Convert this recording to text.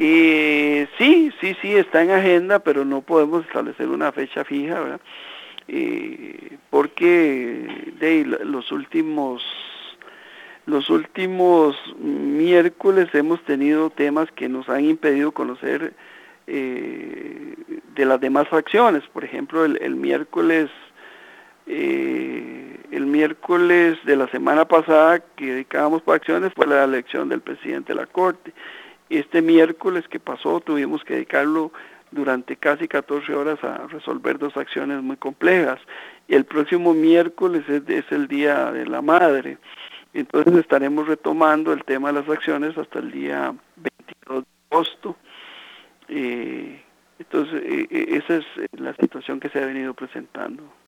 Sí, está en agenda, pero no podemos establecer una fecha fija, ¿verdad? Porque los últimos miércoles hemos tenido temas que nos han impedido conocer de las demás fracciones. Por ejemplo, el miércoles de la semana pasada que dedicábamos para acciones fue la elección del presidente de la Corte. Este miércoles que pasó tuvimos que dedicarlo durante casi 14 horas a resolver dos acciones muy complejas. Y el próximo miércoles es el Día de la Madre. Entonces estaremos retomando el tema de las acciones hasta el día 22 de agosto. Entonces esa es la situación que se ha venido presentando.